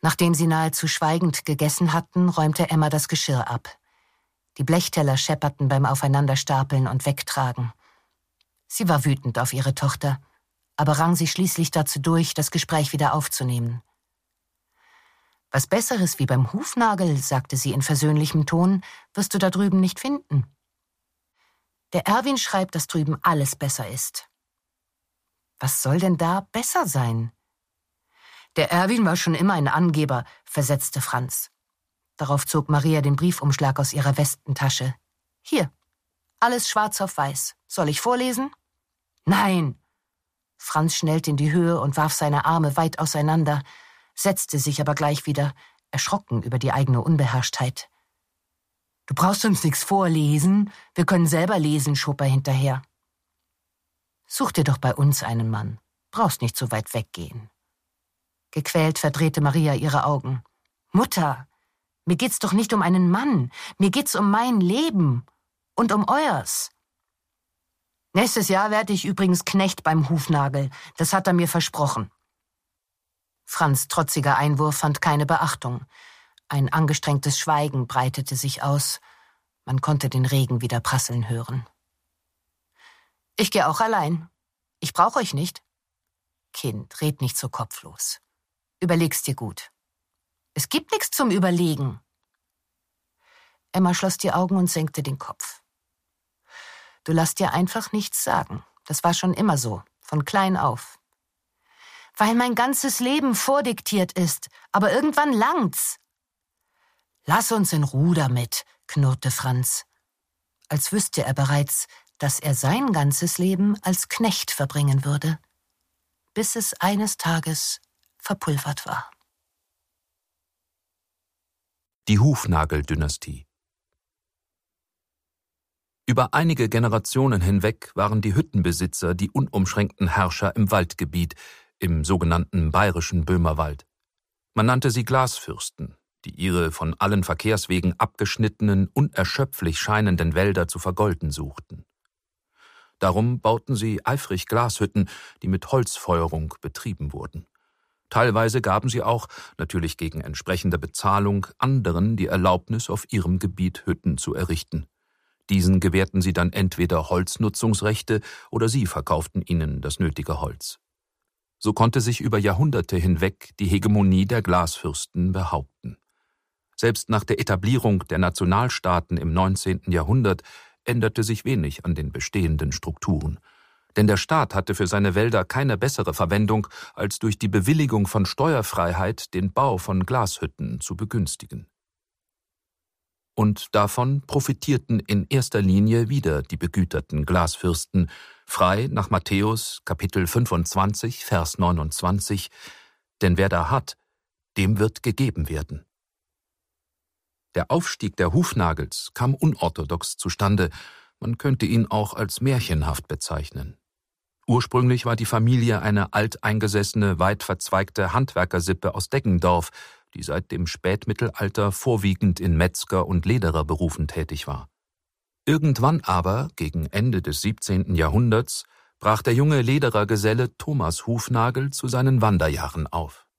Nachdem sie nahezu schweigend gegessen hatten, räumte Emma das Geschirr ab. Die Blechteller schepperten beim Aufeinanderstapeln und Wegtragen. Sie war wütend auf ihre Tochter, aber rang sich schließlich dazu durch, das Gespräch wieder aufzunehmen. »Was Besseres wie beim Hufnagel«, sagte sie in versöhnlichem Ton, »wirst du da drüben nicht finden. Der Erwin schreibt, dass drüben alles besser ist.« »Was soll denn da besser sein?« »Der Erwin war schon immer ein Angeber«, versetzte Franz. Darauf zog Maria den Briefumschlag aus ihrer Westentasche. »Hier, alles schwarz auf weiß. Soll ich vorlesen?« »Nein!« Franz schnellte in die Höhe und warf seine Arme weit auseinander, setzte sich aber gleich wieder, erschrocken über die eigene Unbeherrschtheit. »Du brauchst uns nichts vorlesen, wir können selber lesen«, schob er hinterher. »Such dir doch bei uns einen Mann, brauchst nicht so weit weggehen.« Gequält verdrehte Maria ihre Augen. »Mutter, mir geht's doch nicht um einen Mann, mir geht's um mein Leben und um euers. Nächstes Jahr werde ich übrigens Knecht beim Hufnagel, das hat er mir versprochen.« Franz' trotziger Einwurf fand keine Beachtung. Ein angestrengtes Schweigen breitete sich aus. Man konnte den Regen wieder prasseln hören. »Ich gehe auch allein. Ich brauche euch nicht.« »Kind, red nicht so kopflos. Überleg's dir gut. Es gibt nichts zum Überlegen.« Emma schloss die Augen und senkte den Kopf. »Du lass dir einfach nichts sagen. Das war schon immer so, von klein auf.« »Weil mein ganzes Leben vordiktiert ist, aber irgendwann langt's.« »Lass uns in Ruhe damit«, knurrte Franz, als wüsste er bereits, dass er sein ganzes Leben als Knecht verbringen würde, bis es eines Tages verpulvert war. Die Hufnagel-Dynastie. Über einige Generationen hinweg waren die Hüttenbesitzer die unumschränkten Herrscher im Waldgebiet, im sogenannten bayerischen Böhmerwald. Man nannte sie Glasfürsten, die ihre von allen Verkehrswegen abgeschnittenen, unerschöpflich scheinenden Wälder zu vergolden suchten. Darum bauten sie eifrig Glashütten, die mit Holzfeuerung betrieben wurden. Teilweise gaben sie auch, natürlich gegen entsprechende Bezahlung, anderen die Erlaubnis, auf ihrem Gebiet Hütten zu errichten. Diesen gewährten sie dann entweder Holznutzungsrechte oder sie verkauften ihnen das nötige Holz. So konnte sich über Jahrhunderte hinweg die Hegemonie der Glasfürsten behaupten. Selbst nach der Etablierung der Nationalstaaten im 19. Jahrhundert änderte sich wenig an den bestehenden Strukturen. Denn der Staat hatte für seine Wälder keine bessere Verwendung, als durch die Bewilligung von Steuerfreiheit den Bau von Glashütten zu begünstigen. Und davon profitierten in erster Linie wieder die begüterten Glasfürsten, frei nach Matthäus Kapitel 25, Vers 29, denn wer da hat, dem wird gegeben werden. Der Aufstieg der Hufnagels kam unorthodox zustande, man könnte ihn auch als märchenhaft bezeichnen. Ursprünglich war die Familie eine alteingesessene, weit verzweigte Handwerkersippe aus Deggendorf, die seit dem Spätmittelalter vorwiegend in Metzger- und Ledererberufen tätig war. Irgendwann aber, gegen Ende des 17. Jahrhunderts, brach der junge Lederergeselle Thomas Hufnagel zu seinen Wanderjahren auf.